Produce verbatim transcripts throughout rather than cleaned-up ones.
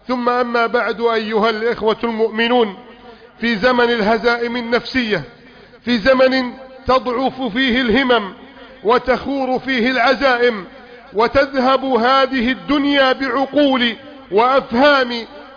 ثم أما بعد أيها الإخوة المؤمنون، في زمن الهزائم النفسية، في زمن تضعف فيه الهمم وتخور فيه العزائم وتذهب هذه الدنيا بعقول وأفهام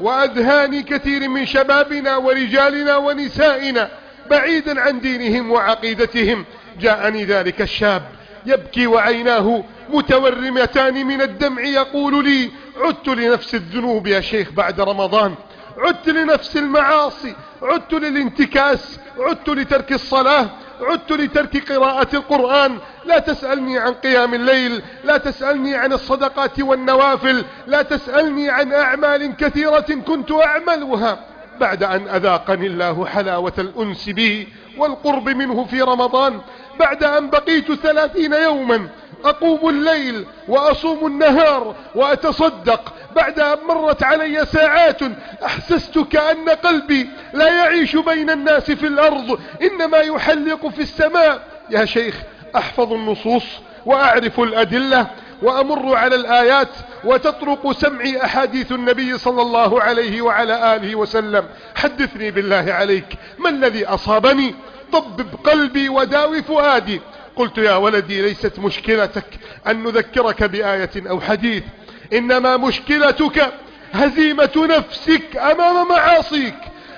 وأذهان كثير من شبابنا ورجالنا ونسائنا بعيدا عن دينهم وعقيدتهم، جاءني ذلك الشاب يبكي وعيناه متورمتان من الدمع يقول لي: عدت لنفس الذنوب يا شيخ بعد رمضان، عدت لنفس المعاصي، عدت للانتكاس، عدت لترك الصلاة، عدت لترك قراءة القرآن. لا تسألني عن قيام الليل، لا تسألني عن الصدقات والنوافل، لا تسألني عن أعمال كثيرة كنت أعملها بعد أن أذاقني الله حلاوة الأنس به والقرب منه في رمضان، بعد أن بقيت ثلاثين يوما أقوم الليل وأصوم النهار وأتصدق، بعد أن مرت علي ساعات أحسست كأن قلبي لا يعيش بين الناس في الأرض، إنما يحلق في السماء. يا شيخ، أحفظ النصوص وأعرف الأدلة وأمر على الآيات وتطرق سمعي أحاديث النبي صلى الله عليه وعلى آله وسلم، حدثني بالله عليك ما الذي أصابني؟ طبب قلبي وداوي فؤادي. قلت: يا ولدي، ليست مشكلتك أن نذكرك بآية أو حديث، إنما مشكلتك هزيمة نفسك أمام معاصيك،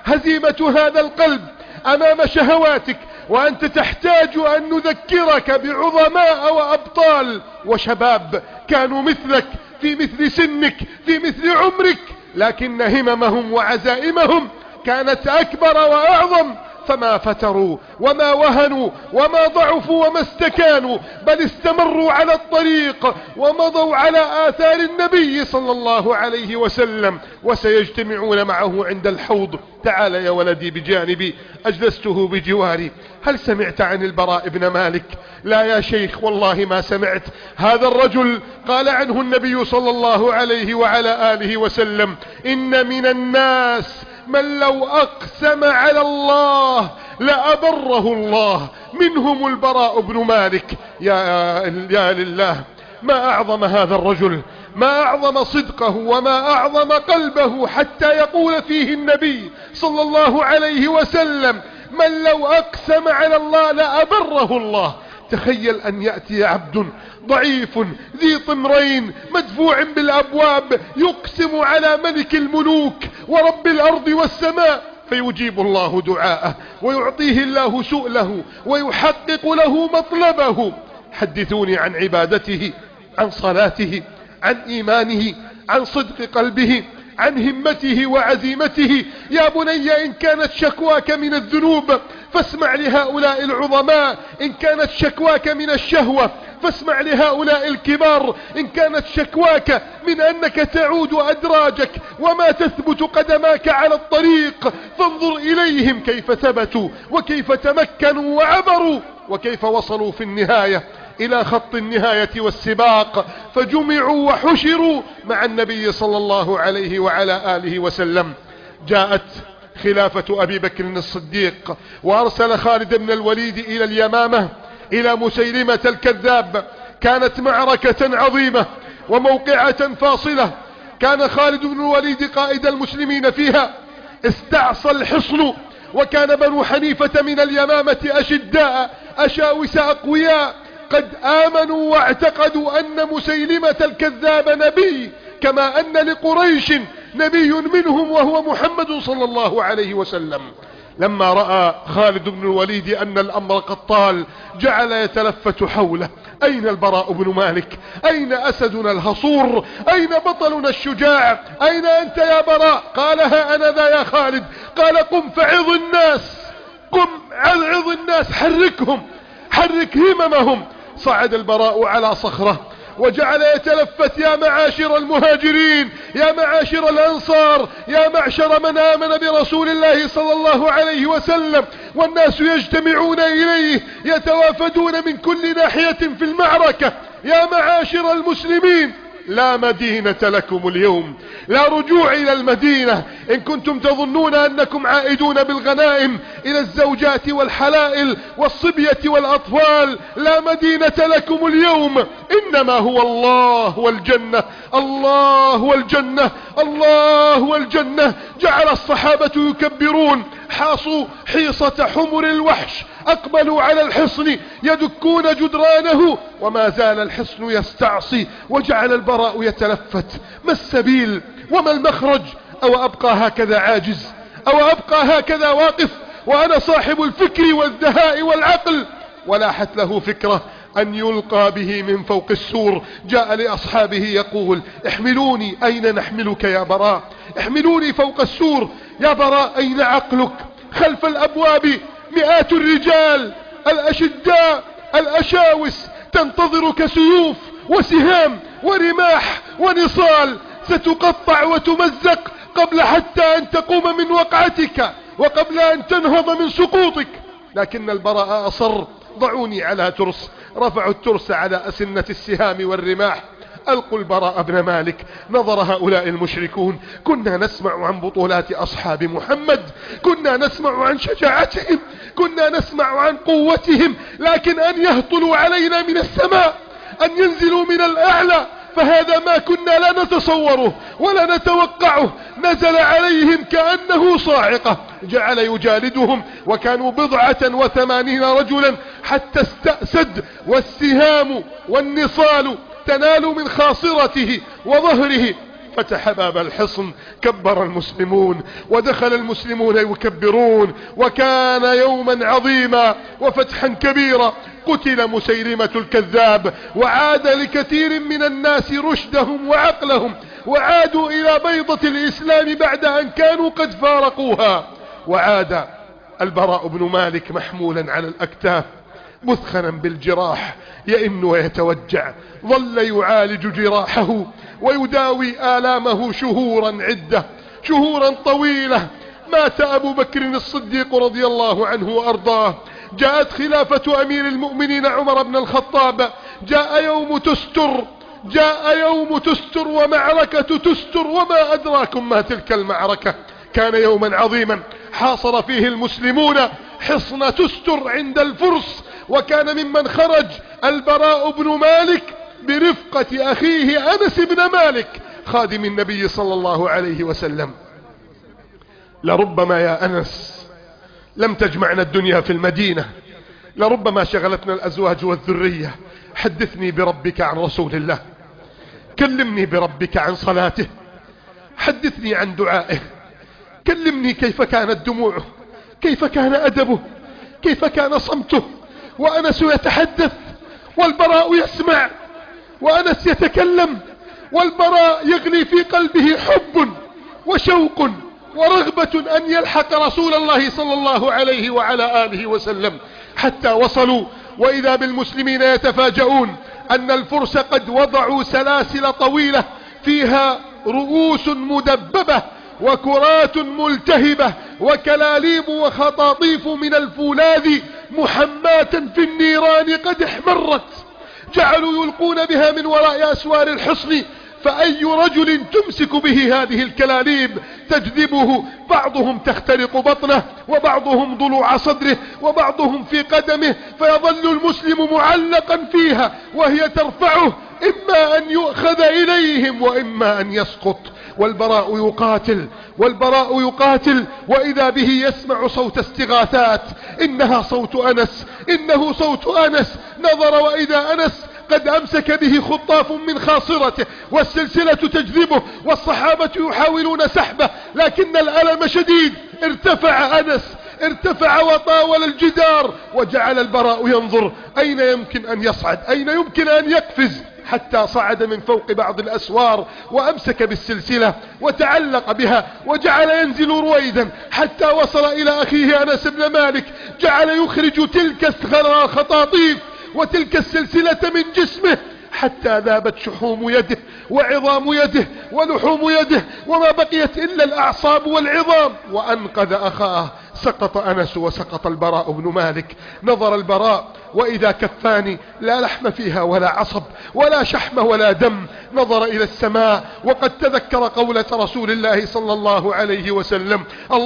هزيمة هذا القلب أمام شهواتك، وأنت تحتاج أن نذكرك بعظماء وأبطال وشباب كانوا مثلك في مثل سنك في مثل عمرك، لكن هممهم وعزائمهم كانت أكبر وأعظم، فما فتروا وما وهنوا وما ضعفوا وما استكانوا، بل استمروا على الطريق ومضوا على آثار النبي صلى الله عليه وسلم، وسيجتمعون معه عند الحوض. تعال يا ولدي بجانبي، أجلسته بجواري. هل سمعت عن البراء بن مالك؟ لا يا شيخ، والله ما سمعت. هذا الرجل قال عنه النبي صلى الله عليه وعلى آله وسلم: إن من الناس من لو أقسم على الله لأبره الله، منهم البراء بن مالك. يا, يا لله، ما أعظم هذا الرجل، ما أعظم صدقه وما أعظم قلبه، حتى يقول فيه النبي صلى الله عليه وسلم: من لو أقسم على الله لأبره الله. تخيل أن يأتي عبد ضعيف ذي طمرين مدفوع بالأبواب يقسم على ملك الملوك ورب الأرض والسماء، فيجيب الله دعاءه ويعطيه الله سؤله ويحقق له مطلبه. حدثوني عن عبادته، عن صلاته، عن إيمانه، عن صدق قلبه، عن همته وعزيمته. يا بني، إن كانت شكواك من الذنوب فاسمع لهؤلاء العظماء، إن كانت شكواك من الشهوة فاسمع لهؤلاء الكبار، إن كانت شكواك من أنك تعود أدراجك وما تثبت قدماك على الطريق فانظر إليهم كيف ثبتوا وكيف تمكنوا وعبروا وكيف وصلوا في النهاية إلى خط النهاية والسباق، فجمعوا وحشروا مع النبي صلى الله عليه وعلى آله وسلم. جاءت خلافة أبي بكر الصديق وأرسل خالد بن الوليد إلى اليمامة إلى مسيلمة الكذاب. كانت معركة عظيمة وموقعة فاصلة، كان خالد بن الوليد قائد المسلمين فيها. استعصى الحصن، وكان بنو حنيفة من اليمامة أشداء أشاوس أقوياء، قد آمنوا واعتقدوا أن مسيلمة الكذاب نبي، كما أن لقريش نبي منهم وهو محمد صلى الله عليه وسلم. لما رأى خالد بن الوليد أن الأمر قد طال جعل يتلفت حوله: أين البراء بن مالك؟ أين أسدنا الهصور؟ أين بطلنا الشجاع؟ أين أنت يا براء؟ قال: ها أنا ذا يا خالد. قال: قم فعظ الناس، قم عظ الناس، حركهم، حرك هممهم. صعد البراء على صخرة وجعل يتلفت: يا معاشر المهاجرين، يا معاشر الأنصار، يا معشر من آمن برسول الله صلى الله عليه وسلم. والناس يجتمعون إليه يتوافدون من كل ناحية في المعركة: يا معاشر المسلمين، لا مدينة لكم اليوم، لا رجوع إلى المدينة، إن كنتم تظنون أنكم عائدون بالغنائم إلى الزوجات والحلائل والصبية والأطفال، لا مدينة لكم اليوم، إنما هو الله والجنة، الله والجنة، الله والجنة. جعل الصحابة يكبرون، حاصوا حيصة حمر الوحش، أقبلوا على الحصن يدكون جدرانه، وما زال الحصن يستعصي. وجعل البراء يتلفت: ما السبيل وما المخرج؟ أو أبقى هكذا عاجز؟ أو أبقى هكذا واقف وأنا صاحب الفكر والذهاء والعقل؟ ولاحت له فكرة أن يلقى به من فوق السور. جاء لأصحابه يقول: احملوني. أين نحملك يا براء؟ احملوني فوق السور. يا براء أين عقلك؟ خلف الأبواب مئات الرجال الأشداء الأشاوس تنتظرك، سيوف وسهام ورماح ونصال، ستقطع وتمزق قبل حتى أن تقوم من وقعتك وقبل أن تنهض من سقوطك. لكن البراء أصر: ضعوني على ترس. رفعوا الترس على أسنة السهام والرماح. ألقوا البراء بن مالك. نظر هؤلاء المشركون: كنا نسمع عن بطولات أصحاب محمد، كنا نسمع عن شجاعتهم، كنا نسمع عن قوتهم، لكن أن يهطلوا علينا من السماء، أن ينزلوا من الأعلى، فهذا ما كنا لا نتصوره ولا نتوقعه. نزل عليهم كأنه صاعقة، جعل يجالدهم، وكانوا بضعة وثمانين رجلا، حتى استأسد والسهام والنصال تنال من خاصرته وظهره. فتح باب الحصن، كبر المسلمون ودخل المسلمون يكبرون، وكان يوما عظيما وفتحا كبيرا. قتل مسيلمة الكذاب، وعاد لكثير من الناس رشدهم وعقلهم، وعادوا إلى بيضة الإسلام بعد أن كانوا قد فارقوها. وعاد البراء بن مالك محمولا على الأكتاف، مثخنا بالجراح، يئن ويتوجع. ظل يعالج جراحه ويداوي آلامه شهورا عدة، شهورا طويلة. مات أبو بكر الصديق رضي الله عنه وأرضاه. جاءت خلافة أمير المؤمنين عمر بن الخطاب. جاء يوم تستر، جاء يوم تستر ومعركة تستر، وما أدراكم ما تلك المعركة. كان يوما عظيما حاصر فيه المسلمون حصن تستر عند الفرس، وكان ممن خرج البراء بن مالك برفقة أخيه أنس بن مالك خادم النبي صلى الله عليه وسلم. لربما يا أنس لم تجمعنا الدنيا في المدينة، لربما شغلتنا الأزواج والذرية. حدثني بربك عن رسول الله، كلمني بربك عن صلاته، حدثني عن دعائه، كلمني كيف كانت دموعه، كيف كان أدبه، كيف كان صمته. وأنس يتحدث والبراء يسمع، وأنس يتكلم والبراء يغلي في قلبه حب وشوق ورغبة أن يلحق رسول الله صلى الله عليه وعلى آله وسلم. حتى وصلوا وإذا بالمسلمين يتفاجؤون أن الفرس قد وضعوا سلاسل طويلة فيها رؤوس مدببة وكرات ملتهبة وكلاليب وخطاطيف من الفولاذ محماة في النيران قد احمرت. جعلوا يلقون بها من وراء أسوار الحصن، فأي رجل تمسك به هذه الكلاليب تجذبه. بعضهم تخترق بطنه، وبعضهم ضلوع صدره، وبعضهم في قدمه، فيظل المسلم معلقا فيها وهي ترفعه، إما أن يؤخذ إليهم وإما أن يسقط. والبراء يقاتل والبراء يقاتل وإذا به يسمع صوت استغاثات. إنها صوت أنس، إنه صوت أنس. نظر وإذا أنس قد أمسك به خطاف من خاصرته، والسلسلة تجذبه، والصحابة يحاولون سحبه، لكن الألم شديد. ارتفع أنس، ارتفع وطاول الجدار، وجعل البراء ينظر أين يمكن أن يصعد، أين يمكن أن يقفز، حتى صعد من فوق بعض الأسوار وأمسك بالسلسلة وتعلق بها، وجعل ينزل رويدا حتى وصل إلى أخيه أنس بن مالك. جعل يخرج تلك الخطاطيف وتلك السلسلة من جسمه حتى ذابت شحوم يده وعظام يده ولحوم يده، وما بقيت إلا الأعصاب والعظام. وأنقذ أخاه سقط أنس وسقط البراء بن مالك. نظر البراء وإذا كفان لا لحم فيها ولا عصب ولا شحم ولا دم. نظر إلى السماء وقد تذكر قولة رسول الله صلى الله عليه وسلم: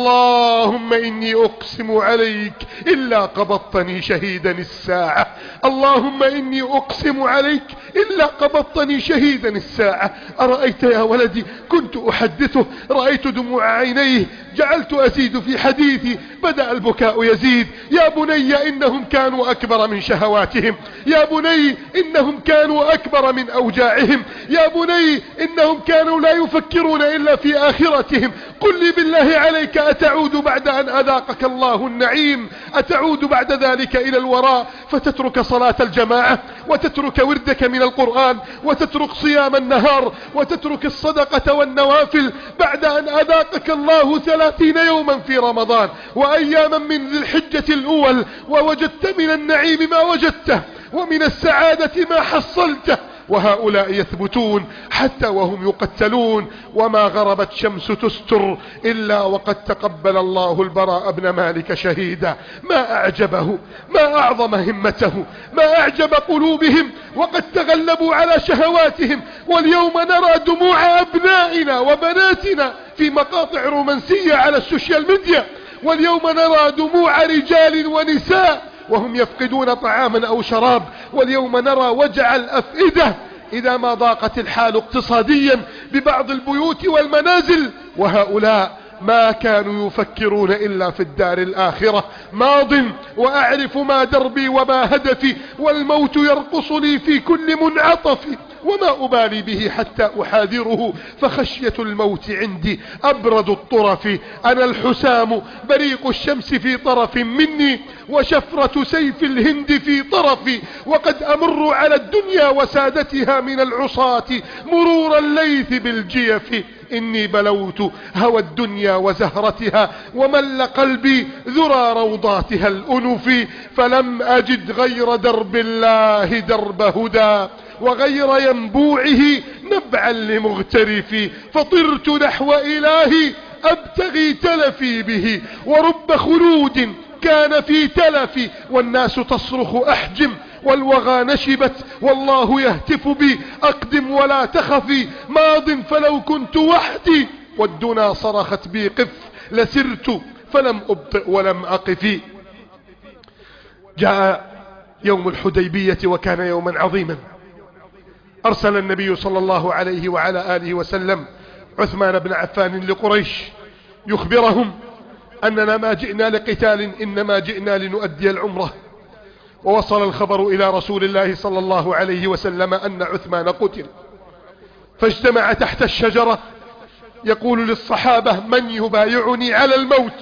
اللهم إني أقسم عليك إلا قبضتني شهيدا الساعة. اللهم إني أقسم عليك إلا قبضتني شهيدا الساعة. أرأيت يا ولدي كنت أحدثه، رأيت دموع عينيه، جعلت أزيد في حديثي، بدأ البكاء يزيد. يا بني إنهم كانوا أكبر من شهواتهم، يا بني إنهم كانوا أكبر من أوجاعهم، يا بني إنهم كانوا لا يفكرون إلا في آخرتهم. قل لي بالله عليك أتعود بعد أن أذاقك الله النعيم، أتعود بعد ذلك إلى الوراء فتترك صلاة الجماعة وتترك وردك من القرآن وتترك صيام النهار وتترك الصدقة والنوافل بعد أن أذاقك الله ثلاثين يوما في رمضان وأياما من ذي الحجة الأول، ووجدت من النعيم ما وجدته ومن السعادة ما حصلته، وهؤلاء يثبتون حتى وهم يقتلون. وما غربت شمس تستر إلا وقد تقبل الله البراء بن مالك شهيدا. ما أعجبه، ما أعظم همته، ما أعجب قلوبهم، وقد تغلبوا على شهواتهم. واليوم نرى دموع أبنائنا وبناتنا في مقاطع رومانسية على السوشيال ميديا، واليوم نرى دموع رجال ونساء وهم يفقدون طعاما أو شراب، واليوم نرى وجع الأفئدة إذا ما ضاقت الحال اقتصاديا ببعض البيوت والمنازل. وهؤلاء ما كانوا يفكرون إلا في الدار الآخرة. ماض وأعرف ما دربي وما هدفي، والموت يرقصني في كل منعطف، وما أبالي به حتى أحاذره، فخشية الموت عندي أبرد الطرف. أنا الحسام بريق الشمس في طرف مني، وشفرة سيف الهند في طرفي، وقد أمر على الدنيا وسادتها من العصاة مرور الليث بالجيف. إني بلوت هوى الدنيا وزهرتها، ومل قلبي ذرى روضاتها الأنف، فلم أجد غير درب الله درب هدى، وغير ينبوعه نبعا لمغترف. فطرت نحو إلهي أبتغي تلفي به، ورب خلود كان في تلفي، والناس تصرخ أحجم والوغى نشبت، والله يهتف بي أقدم ولا تخفي. ماض فلو كنت وحدي والدنا صرخت بي قف، لسرت فلم أبطئ ولم أقف. جاء يوم الحديبية وكان يوما عظيما. أرسل النبي صلى الله عليه وعلى آله وسلم عثمان بن عفان لقريش يخبرهم أننا ما جئنا لقتال، إنما جئنا لنؤدي العمرة. ووصل الخبر إلى رسول الله صلى الله عليه وسلم أن عثمان قتل، فاجتمع تحت الشجرة يقول للصحابة: من يبايعني على الموت؟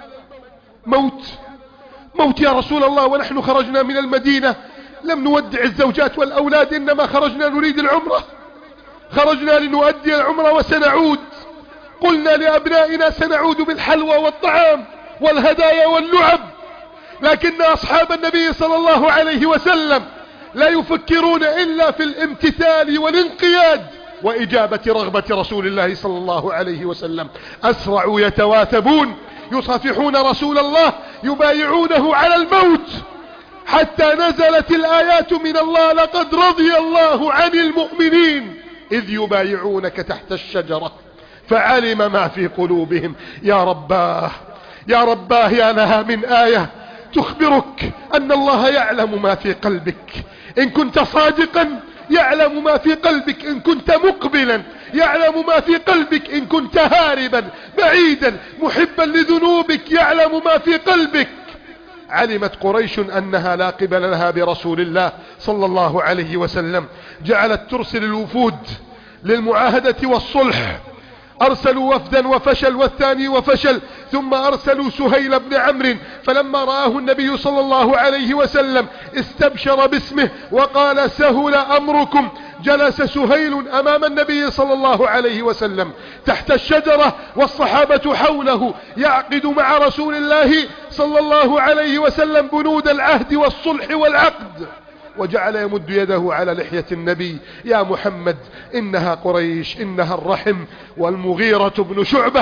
موت موت يا رسول الله، ونحن خرجنا من المدينة لم نودع الزوجات والأولاد، إنما خرجنا نريد العمرة، خرجنا لنؤدي العمرة وسنعود. قلنا لأبنائنا سنعود بالحلوى والطعام والهدايا واللعب، لكن أصحاب النبي صلى الله عليه وسلم لا يفكرون إلا في الامتثال والانقياد وإجابة رغبة رسول الله صلى الله عليه وسلم. أسرعوا يتواثبون يصافحون رسول الله يبايعونه على الموت، حتى نزلت الآيات من الله: لقد رضي الله عن المؤمنين إذ يبايعونك تحت الشجرة فعلم ما في قلوبهم. يا رباه يا رباه يا لها من آية تخبرك أن الله يعلم ما في قلبك. إن كنت صادقا يعلم ما في قلبك، إن كنت مقبلا يعلم ما في قلبك، إن كنت هاربا بعيدا محبا لذنوبك يعلم ما في قلبك. علمت قريش أنها لا قبل لها برسول الله صلى الله عليه وسلم، جعلت ترسل الوفود للمعاهدة والصلح. أرسلوا وفدا وفشل، والثاني وفشل، ثم أرسلوا سهيل بن عمرو، فلما رآه النبي صلى الله عليه وسلم استبشر باسمه وقال: سهل أمركم. جلس سهيل أمام النبي صلى الله عليه وسلم تحت الشجرة والصحابة حوله يعقد مع رسول الله صلى الله عليه وسلم بنود العهد والصلح والعقد، وجعل يمد يده على لحية النبي: يا محمد إنها قريش، إنها الرحم. والمغيرة بن شعبة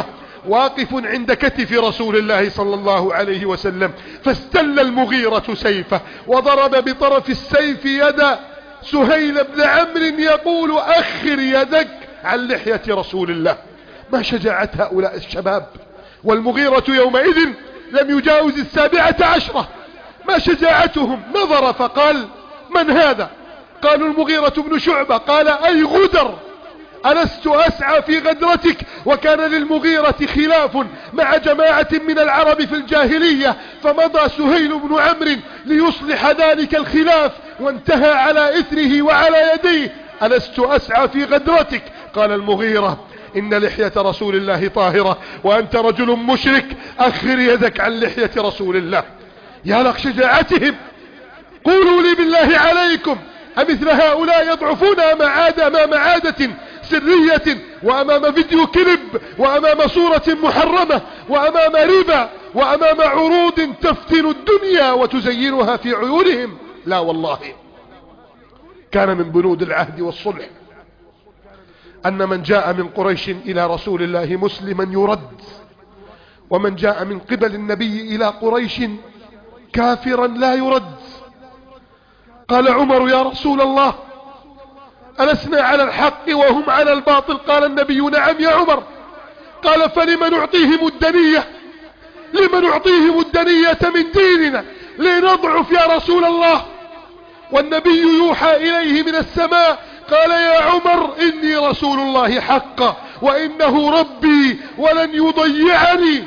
واقف عند كتف رسول الله صلى الله عليه وسلم، فاستل المغيرة سيفه وضرب بطرف السيف يد سهيل بن عمرو يقول أخر يدك عن لحية رسول الله. ما شجاعة هؤلاء الشباب، والمغيرة يومئذ لم يجاوز السابعة عشرة. ما شجاعتهم؟ نظر فقال من هذا؟ قالوا المغيرة بن شعبة. قال أي غدر، ألست أسعى في غدرتك؟ وكان للمغيرة خلاف مع جماعة من العرب في الجاهلية، فمضى سهيل بن عمرو ليصلح ذلك الخلاف وانتهى على إثره وعلى يديه. ألست أسعى في غدرتك؟ قال المغيرة إن لحية رسول الله طاهرة وأنت رجل مشرك، أخر يدك عن لحية رسول الله. يا لك شجاعتهم. قولوا لي بالله عليكم، أمثل هؤلاء يضعفون أمام عادة سرية وأمام فيديو كليب وأمام صورة محرمة وأمام ربا وأمام عروض تفتن الدنيا وتزينها في عيونهم؟ لا والله. كان من بنود العهد والصلح أن من جاء من قريش إلى رسول الله مسلما يرد، ومن جاء من قبل النبي إلى قريش كافرا لا يرد. قال عمر يا رسول الله ألسنا على الحق وهم على الباطل؟ قال النبي نعم يا عمر. قال فلم نعطيهم الدنية؟ لمن نعطيهم الدنية من ديننا لنضعف يا رسول الله؟ والنبي يوحى إليه من السماء. قال يا عمر إني رسول الله حقا وإنه ربي ولن يضيعني.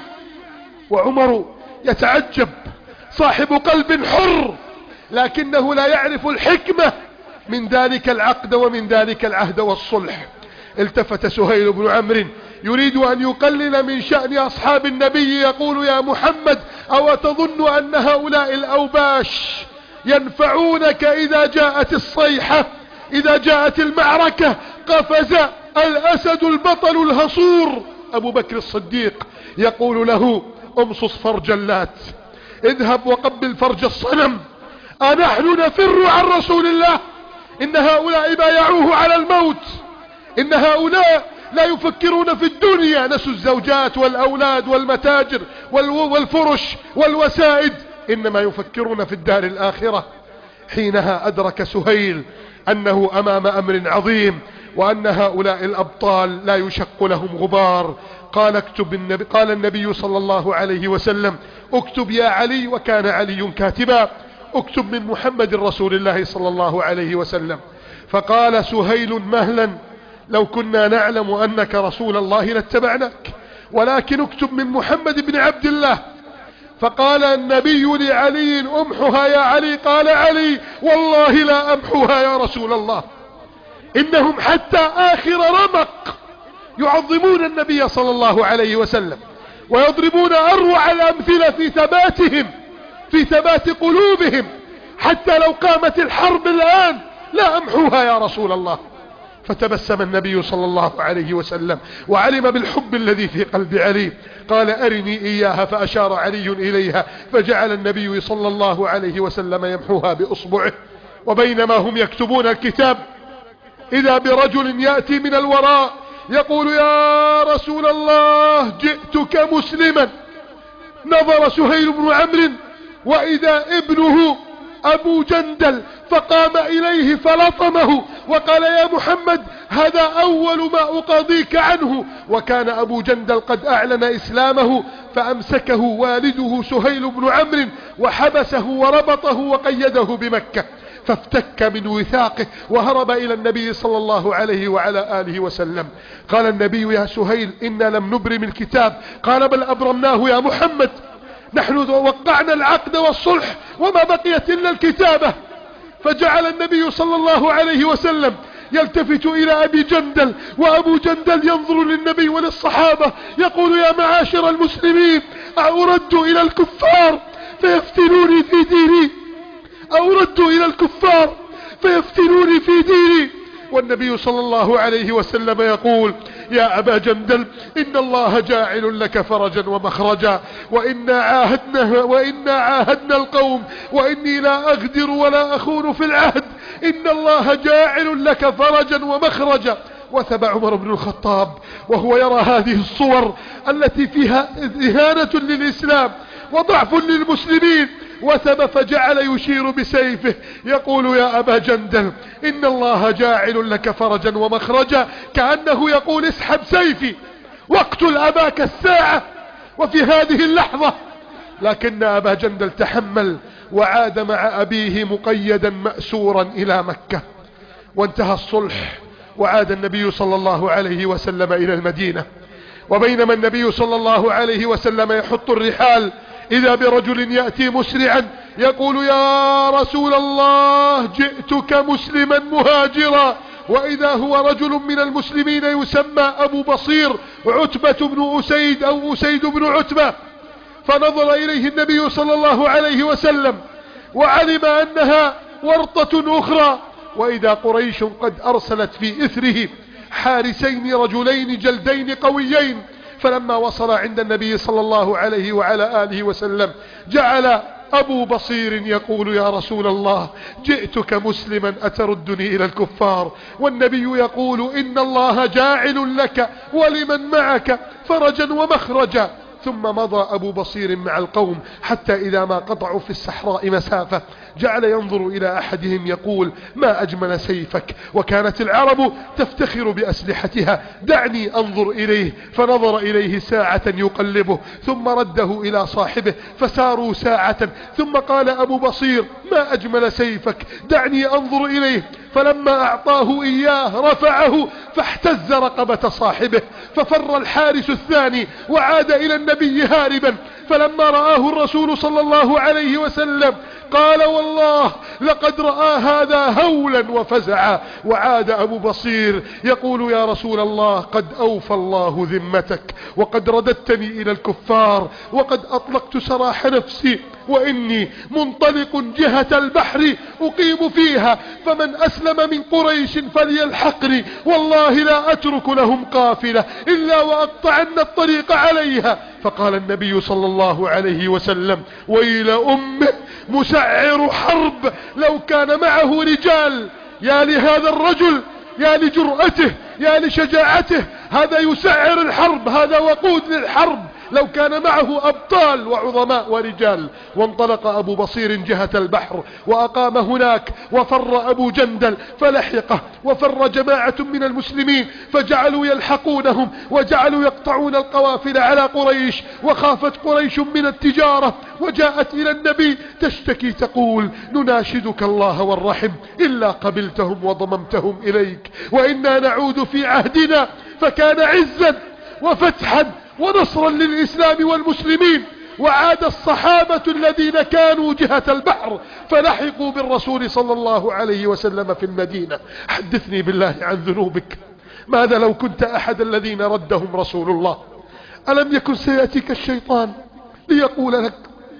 وعمر يتعجب، صاحب قلب حر، لكنه لا يعرف الحكمة من ذلك العقد ومن ذلك العهد والصلح. التفت سهيل بن عمرو يريد أن يقلل من شأن أصحاب النبي، يقول يا محمد أو تظن أن هؤلاء الأوباش ينفعونك إذا جاءت الصيحة، إذا جاءت المعركة؟ قفز الأسد البطل الهصور أبو بكر الصديق يقول له امصص فرج اللات، اذهب وقبل فرج الصنم، أنحن نفر عن رسول الله؟ إن هؤلاء بايعوه على الموت، إن هؤلاء لا يفكرون في الدنيا، نسوا الزوجات والأولاد والمتاجر والفرش والوسائد، إنما يفكرون في الدار الآخرة. حينها أدرك سهيل أنه أمام أمر عظيم، وأن هؤلاء الأبطال لا يشق لهم غبار. قال اكتب النبي قال النبي صلى الله عليه وسلم اكتب يا علي، وكان علي كاتبا، اكتب من محمد رسول الله صلى الله عليه وسلم. فقال سهيل مهلا، لو كنا نعلم أنك رسول الله لاتبعناك، ولكن اكتب من محمد بن عبد الله. فقال النبي لعلي امحها يا علي. قال علي والله لا امحها يا رسول الله. إنهم حتى آخر رمق يعظمون النبي صلى الله عليه وسلم ويضربون أروع الأمثلة في ثباتهم، في ثبات قلوبهم، حتى لو قامت الحرب الآن لا أمحوها يا رسول الله. فتبسم النبي صلى الله عليه وسلم وعلم بالحب الذي في قلب علي. قال أرني إياها، فأشار علي إليها، فجعل النبي صلى الله عليه وسلم يمحوها بأصبعه. وبينما هم يكتبون الكتاب إذا برجل يأتي من الوراء يقول يا رسول الله جئتك مسلما. نظر سهيل بن عمرو وإذا ابنه أبو جندل، فقام إليه فلطمه وقال يا محمد هذا أول ما أقاضيك عنه. وكان أبو جندل قد أعلن إسلامه، فأمسكه والده سهيل بن عمرو وحبسه وربطه وقيده بمكة، فافتك من وثاقه وهرب إلى النبي صلى الله عليه وعلى آله وسلم. قال النبي يا سهيل إنا لم نبرم الكتاب. قال بل أبرمناه يا محمد، نحن وقعنا العقد والصلح وما بقيت إلا الكتابة. فجعل النبي صلى الله عليه وسلم يلتفت إلى أبي جندل، وأبو جندل ينظر للنبي وللصحابة يقول يا معاشر المسلمين أرد إلى الكفار فيفتنوني في ديني، أرد إلى الكفار فيفتنوني في ديني. والنبي صلى الله عليه وسلم يقول يا أبا جندل إن الله جاعل لك فرجا ومخرجا، وإنا عاهدنا, وإنا عاهدنا القوم وإني لا أغدر ولا أخون في العهد، إن الله جاعل لك فرجا ومخرجا. وثب عمر بن الخطاب وهو يرى هذه الصور التي فيها إهانة للإسلام وضعف للمسلمين، وثب فجعل يشير بسيفه يقول يا أبا جندل إن الله جاعل لك فرجا ومخرجا، كأنه يقول اسحب سيفي واقتل أباك الساعة وفي هذه اللحظة. لكن أبا جندل تحمل وعاد مع أبيه مقيدا مأسورا إلى مكة، وانتهى الصلح وعاد النبي صلى الله عليه وسلم إلى المدينة. وبينما النبي صلى الله عليه وسلم يحط الرحال إذا برجل يأتي مسرعا يقول يا رسول الله جئتك مسلما مهاجرا، وإذا هو رجل من المسلمين يسمى أبو بصير عتبة بن أسيد أو أسيد بن عتبة. فنظر إليه النبي صلى الله عليه وسلم وعلم أنها ورطة أخرى، وإذا قريش قد أرسلت في إثره حارسين رجلين جلدين قويين. فلما وصل عند النبي صلى الله عليه وعلى آله وسلم جعل أبو بصير يقول يا رسول الله جئتك مسلما أتردني إلى الكفار، والنبي يقول إن الله جاعل لك ولمن معك فرجا ومخرجا. ثم مضى أبو بصير مع القوم حتى إذا ما قطعوا في الصحراء مسافة جعل ينظر إلى أحدهم يقول ما أجمل سيفك، وكانت العرب تفتخر بأسلحتها، دعني أنظر إليه. فنظر إليه ساعة يقلبه ثم رده إلى صاحبه، فساروا ساعة ثم قال أبو بصير ما أجمل سيفك دعني أنظر إليه. فلما أعطاه إياه رفعه فاحتز رقبة صاحبه، ففر الحارس الثاني وعاد إلى النبي هاربا. فلما رآه الرسول صلى الله عليه وسلم قال والله لقد رأى هذا هولا وفزعا. وعاد أبو بصير يقول يا رسول الله قد أوفى الله ذمتك وقد رددتني إلى الكفار وقد أطلقت سراح نفسي، وإني منطلق جهة البحر أقيم فيها، فمن أسلم من قريش فليلحقني، والله لا أترك لهم قافلة إلا وأقطعن الطريق عليها. فقال النبي صلى الله عليه وسلم ويل أمه مسعر حرب لو كان معه رجال. يا لهذا الرجل، يا لجرأته، يا لشجاعته، هذا يسعر الحرب، هذا وقود للحرب، لو كان معه أبطال وعظماء ورجال. وانطلق أبو بصير جهة البحر وأقام هناك، وفر أبو جندل فلحقه، وفر جماعة من المسلمين فجعلوا يلحقونهم وجعلوا يقطعون القوافل على قريش. وخافت قريش من التجارة وجاءت إلى النبي تشتكي تقول نناشدك الله والرحم إلا قبلتهم وضممتهم إليك، وإنا نعود في عهدنا فكان عزا وفتحا ونصرا للإسلام والمسلمين. وعاد الصحابة الذين كانوا جهة البحر فلحقوا بالرسول صلى الله عليه وسلم في المدينة. حدثني بالله عن ذنوبك، ماذا لو كنت أحد الذين ردهم رسول الله؟ ألم يكن سيأتيك الشيطان ليقول لك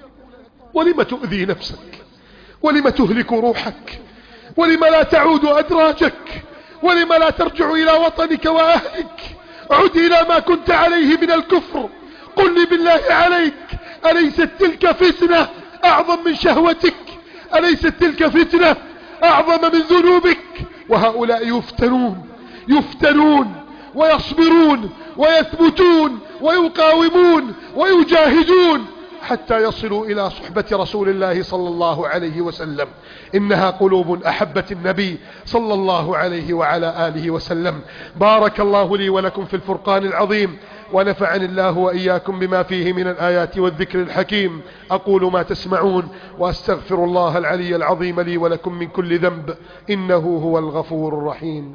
ولم تؤذي نفسك، ولم تهلك روحك، ولم لا تعود أدراجك، ولم لا ترجع إلى وطنك وأهلك، عد إلى ما كنت عليه من الكفر. قل لي بالله عليك أليست تلك فتنة أعظم من شهوتك؟ أليست تلك فتنة أعظم من ذنوبك؟ وهؤلاء يفتنون يفتنون ويصبرون ويثبتون ويقاومون ويجاهدون حتى يصلوا إلى صحبة رسول الله صلى الله عليه وسلم. إنها قلوب أحبت النبي صلى الله عليه وعلى آله وسلم. بارك الله لي ولكم في الفرقان العظيم، ونفعني الله وإياكم بما فيه من الآيات والذكر الحكيم. أقول ما تسمعون وأستغفر الله العلي العظيم لي ولكم من كل ذنب، إنه هو الغفور الرحيم.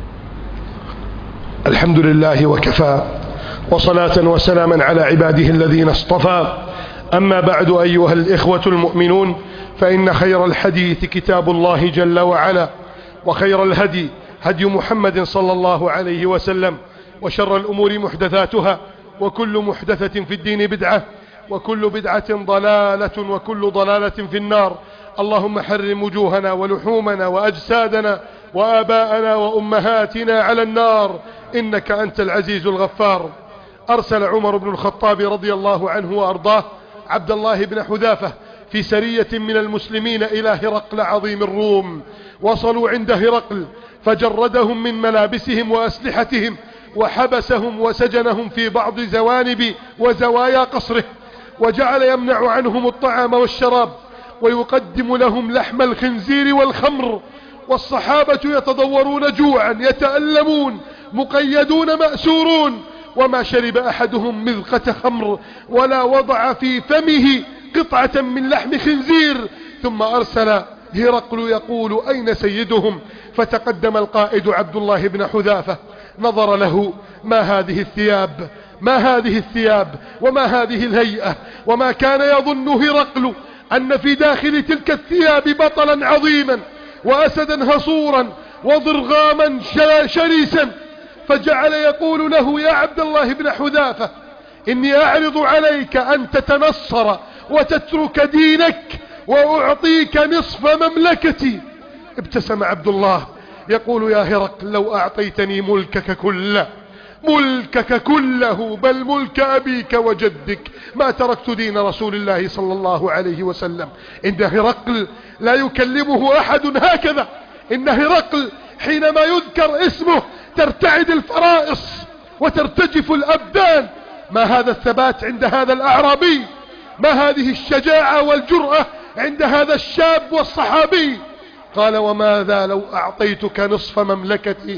الحمد لله وكفى، وصلاة وسلاما على عباده الذين اصطفى. أما بعد أيها الإخوة المؤمنون، فإن خير الحديث كتاب الله جل وعلا، وخير الهدي هدي محمد صلى الله عليه وسلم، وشر الأمور محدثاتها، وكل محدثة في الدين بدعة، وكل بدعة ضلالة، وكل ضلالة في النار. اللهم حرم وجوهنا ولحومنا وأجسادنا وآباءنا وأمهاتنا على النار، إنك أنت العزيز الغفار. أرسل عمر بن الخطاب رضي الله عنه وأرضاه عبد الله بن حذافة في سرية من المسلمين إلى هرقل عظيم الروم. وصلوا عند هرقل فجردهم من ملابسهم وأسلحتهم وحبسهم وسجنهم في بعض زوانب وزوايا قصره، وجعل يمنع عنهم الطعام والشراب ويقدم لهم لحم الخنزير والخمر، والصحابة يتضورون جوعا يتألمون مقيدون مأسورون، وما شرب أحدهم مذقة خمر ولا وضع في فمه قطعة من لحم خنزير. ثم أرسل هرقل يقول أين سيدهم؟ فتقدم القائد عبد الله بن حذافة نظر له، ما هذه الثياب ما هذه الثياب وما هذه الهيئة؟ وما كان يظن هرقل أن في داخل تلك الثياب بطلا عظيما وأسدا هصورا وضرغاما شريسا، فجعل يقول له يا عبد الله بن حذافة إني أعرض عليك أن تتنصر وتترك دينك وأعطيك نصف مملكتي. ابتسم عبد الله يقول يا هرقل لو أعطيتني ملكك كله ملكك كله بل ملك أبيك وجدك ما تركت دين رسول الله صلى الله عليه وسلم. إن هرقل لا يكلمه أحد هكذا، إن هرقل حينما يذكر اسمه ترتعد الفرائص وترتجف الأبدان. ما هذا الثبات عند هذا الأعرابي؟ ما هذه الشجاعة والجرأة عند هذا الشاب والصحابي؟ قال وماذا لو أعطيتك نصف مملكتي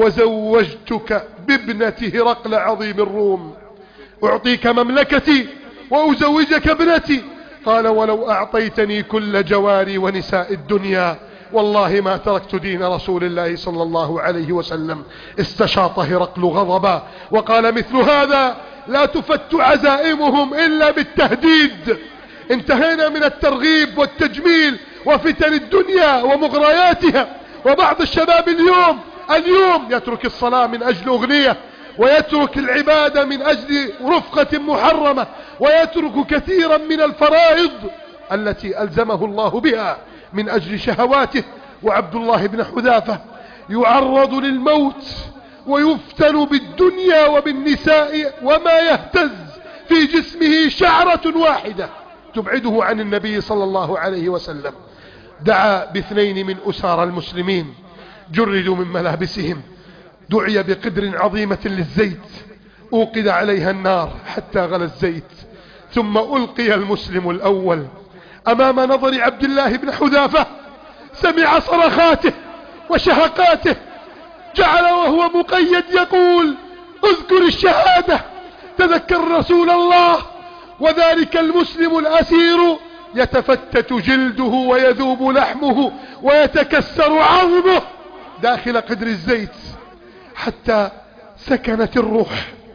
وزوجتك بابنة هرقل عظيم الروم؟ أعطيك مملكتي وأزوجك ابنتي. قال ولو أعطيتني كل جواري ونساء الدنيا والله ما تركت دين رسول الله صلى الله عليه وسلم. استشاط هرقل غضبا وقال مثل هذا لا تفت عزائمهم إلا بالتهديد. انتهينا من الترغيب والتجميل وفتن الدنيا ومغرياتها. وبعض الشباب اليوم اليوم يترك الصلاة من أجل أغنية، ويترك العبادة من أجل رفقة محرمة، ويترك كثيرا من الفرائض التي ألزمه الله بها من أجل شهواته. وعبد الله بن حذافة يعرض للموت ويفتن بالدنيا وبالنساء وما يهتز في جسمه شعرة واحدة تبعده عن النبي صلى الله عليه وسلم. دعا باثنين من أسار المسلمين جردوا من ملابسهم، دعي بقدر عظيمة للزيت أوقد عليها النار حتى غلى الزيت، ثم ألقي المسلم الأول أمام نظر عبد الله بن حذافة. سمع صرخاته وشهقاته، جعل وهو مقيد يقول اذكر الشهادة، تذكر رسول الله. وذلك المسلم الأسير يتفتت جلده ويذوب لحمه ويتكسر عظمه داخل قدر الزيت حتى سكنت الروح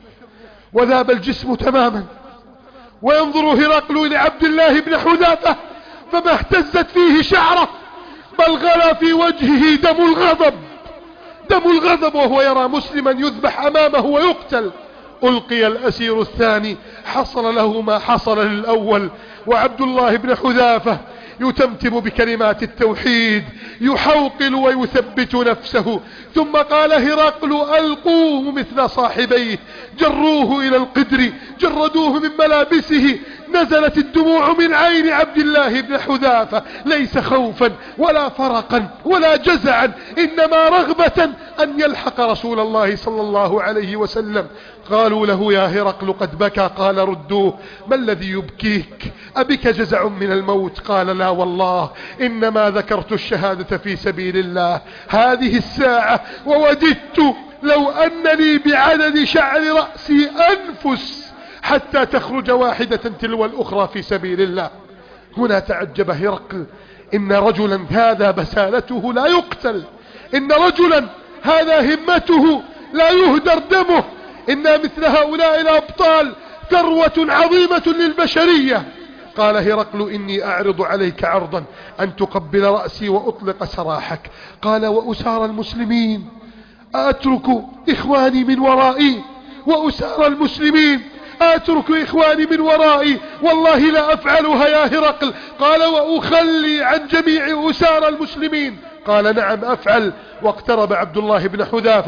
وذاب الجسم تماما. وينظر هرقل إلى عبد الله بن حذافة فما اهتزت فيه شعره، بل غلا في وجهه دم الغضب دم الغضب وهو يرى مسلما يذبح أمامه ويقتل. ألقي الأسير الثاني، حصل له ما حصل للأول، وعبد الله بن حذافة يتمتم بكلمات التوحيد يحوقل ويثبت نفسه. ثم قال هرقل ألقوه مثل صاحبيه، جروه إلى القدر، جردوه من ملابسه. نزلت الدموع من عين عبد الله بن حذافة، ليس خوفا ولا فرقا ولا جزعا، إنما رغبة أن يلحق رسول الله صلى الله عليه وسلم. قالوا له يا هرقل قد بكى. قال ردوه، ما الذي يبكيك؟ أبك جزع من الموت؟ قال لا والله، إنما ذكرت الشهادة في سبيل الله هذه الساعة، ووددت لو أنني بعدد شعر رأسي أنفس حتى تخرج واحدة تلو الأخرى في سبيل الله. هنا تعجب هرقل، إن رجلا هذا بسالته لا يقتل، إن رجلا هذا همته لا يهدر دمه، إن مثل هؤلاء الأبطال ثروة عظيمة للبشرية. قال هرقل إني أعرض عليك عرضا أن تقبل رأسي وأطلق سراحك. قال وأسار المسلمين أترك إخواني من ورائي؟ وأسار المسلمين أترك إخواني من ورائي؟ والله لا أفعلها يا هرقل. قال وأخلي عن جميع أسار المسلمين؟ قال نعم أفعل. واقترب عبد الله بن حذافة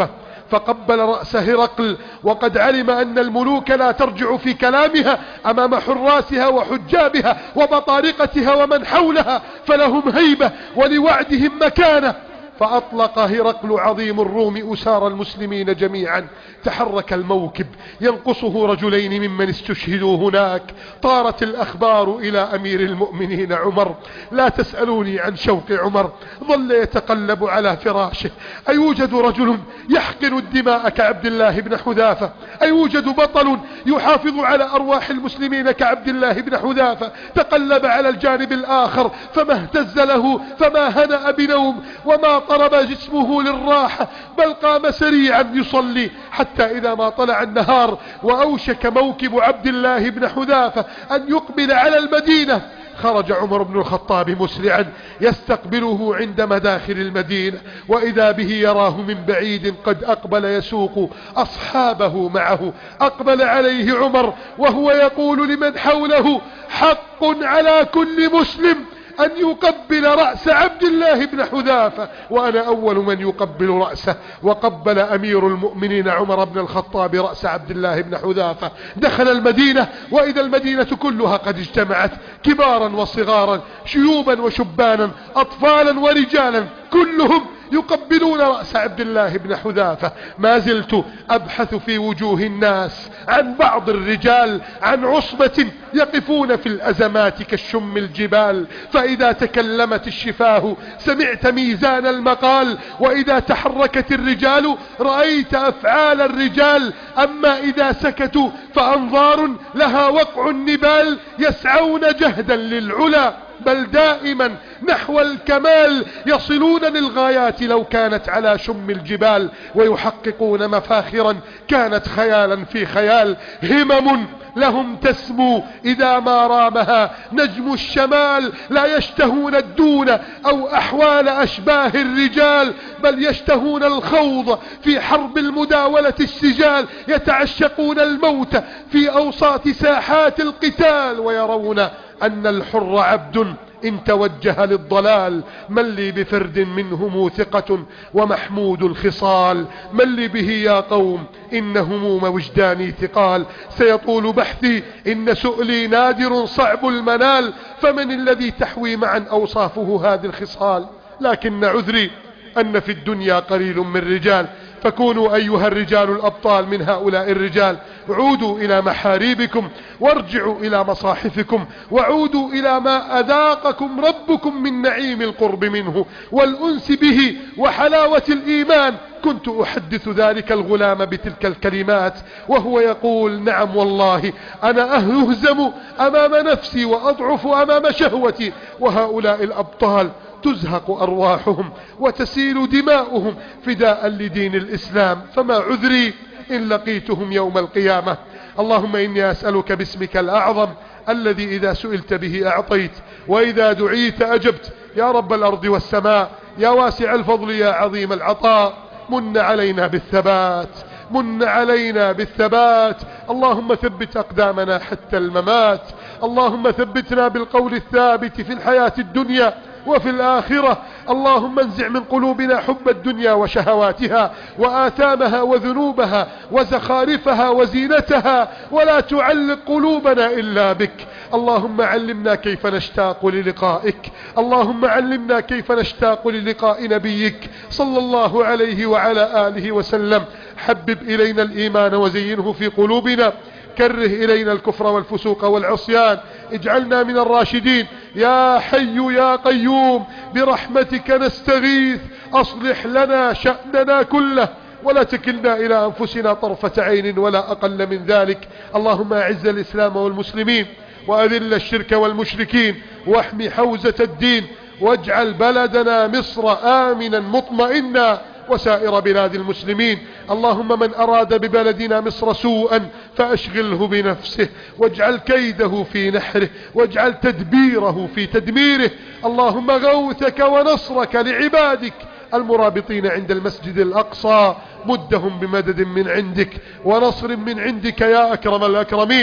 فقبل رأس هرقل، وقد علم أن الملوك لا ترجع في كلامها أمام حراسها وحجابها وبطارقتها ومن حولها، فلهم هيبة ولوعدهم مكانة. فأطلق هرقل عظيم الروم أسار المسلمين جميعا. تحرك الموكب ينقصه رجلين ممن استشهدوا هناك. طارت الأخبار إلى أمير المؤمنين عمر. لا تسألوني عن شوق عمر، ظل يتقلب على فراشه. أيوجد رجل يحقن الدماء كعبد الله بن حذافة؟ أيوجد بطل يحافظ على أرواح المسلمين كعبد الله بن حذافة؟ تقلب على الجانب الآخر فما اهتز له، فما هنأ بنوم، وما طلب جسمه للراحة، بل قام سريعا يصلي حتى إذا ما طلع النهار وأوشك موكب عبد الله بن حذافة أن يقبل على المدينة، خرج عمر بن الخطاب مسرعا يستقبله عند مداخل المدينة، وإذا به يراه من بعيد قد أقبل يسوق أصحابه معه. أقبل عليه عمر وهو يقول لمن حوله: حق على كل مسلم أن يقبل رأس عبد الله بن حذافة، وأنا أول من يقبل رأسه. وقبل أمير المؤمنين عمر بن الخطاب رأس عبد الله بن حذافة. دخل المدينة وإذا المدينة كلها قد اجتمعت، كبارا وصغارا، شيوبا وشبانا، أطفالا ورجالا، كلهم يقبلون رأس عبد الله بن حذافة. ما زلت أبحث في وجوه الناس عن بعض الرجال، عن عصبة يقفون في الأزمات كالشم الجبال، فإذا تكلمت الشفاه سمعت ميزان المقال، وإذا تحركت الرجال رأيت أفعال الرجال، أما إذا سكتوا فأنظار لها وقع النبال، يسعون جهدا للعلا بل دائما نحو الكمال، يصلون للغايات لو كانت على شم الجبال، ويحققون مفاخرا كانت خيالا في خيال. همم لهم تسمو إذا ما رامها نجم الشمال، لا يشتهون الدون أو أحوال أشباه الرجال، بل يشتهون الخوض في حرب المداولة السجال، يتعشقون الموت في أوساط ساحات القتال، ويرون أن الحر عبد إن توجه للضلال. من لي بفرد منهم ثقة ومحمود الخصال، من لي به يا قوم إن هموم وجداني ثقال. سيطول بحثي إن سؤلي نادر صعب المنال، فمن الذي تحوي معا أوصافه هذه الخصال؟ لكن عذري أن في الدنيا قليل من رجال، فكونوا أيها الرجال الأبطال من هؤلاء الرجال. عودوا إلى محاريبكم وارجعوا إلى مصاحفكم، وعودوا إلى ما أذاقكم ربكم من نعيم القرب منه والأنس به وحلاوة الإيمان. كنت أحدث ذلك الغلام بتلك الكلمات وهو يقول: نعم والله أنا أهزم أمام نفسي وأضعف أمام شهوتي، وهؤلاء الأبطال تزهق أرواحهم وتسيل دماؤهم فداء لدين الإسلام، فما عذري إن لقيتهم يوم القيامة. اللهم إني أسألك باسمك الأعظم الذي إذا سئلت به أعطيت، وإذا دعيت أجبت، يا رب الأرض والسماء، يا واسع الفضل، يا عظيم العطاء، من علينا بالثبات، من علينا بالثبات. اللهم ثبت أقدامنا حتى الممات. اللهم ثبتنا بالقول الثابت في الحياة الدنيا وفي الآخرة. اللهم انزع من قلوبنا حب الدنيا وشهواتها وآثامها وذنوبها وزخارفها وزينتها، ولا تعلق قلوبنا إلا بك. اللهم علمنا كيف نشتاق للقائك، اللهم علمنا كيف نشتاق للقاء نبيك صلى الله عليه وعلى آله وسلم. حبب إلينا الإيمان وزينه في قلوبنا، كره إلينا الكفر والفسوق والعصيان، اجعلنا من الراشدين. يا حي يا قيوم برحمتك نستغيث، أصلح لنا شأننا كله ولا تكلنا إلى أنفسنا طرفة عين ولا أقل من ذلك. اللهم أعز الإسلام والمسلمين وأذل الشرك والمشركين واحمي حوزة الدين، واجعل بلدنا مصر آمنا مطمئنا وسائر بلاد المسلمين. اللهم من أراد ببلدنا مصر سوءا فأشغله بنفسه، واجعل كيده في نحره، واجعل تدبيره في تدميره. اللهم غوثك ونصرك لعبادك المرابطين عند المسجد الأقصى، مدهم بمدد من عندك ونصر من عندك يا أكرم الأكرمين.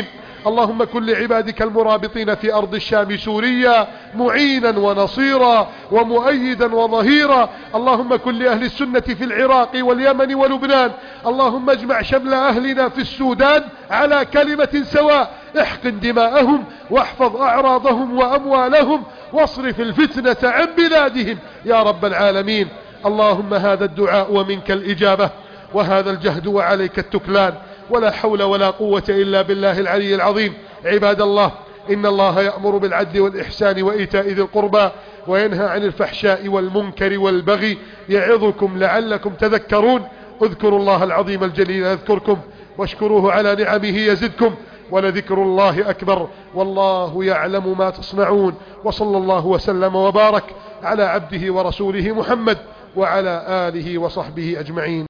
اللهم كن لعبادك المرابطين في أرض الشام سوريا معينا ونصيرا ومؤيدا وظهيرا. اللهم كن لأهل السنة في العراق واليمن ولبنان. اللهم اجمع شمل أهلنا في السودان على كلمة سواء. احقن دماءهم واحفظ أعراضهم وأموالهم واصرف الفتنة عن بلادهم يا رب العالمين. اللهم هذا الدعاء ومنك الإجابة، وهذا الجهد وعليك التكلان، ولا حول ولا قوة إلا بالله العلي العظيم. عباد الله، إن الله يأمر بالعدل والإحسان وإيتاء ذي القربى وينهى عن الفحشاء والمنكر والبغي يعظكم لعلكم تذكرون. اذكروا الله العظيم الجليل يذكركم، واشكروه على نعمه يزدكم، ولذكر الله أكبر، والله يعلم ما تصنعون. وصلى الله وسلم وبارك على عبده ورسوله محمد وعلى آله وصحبه أجمعين.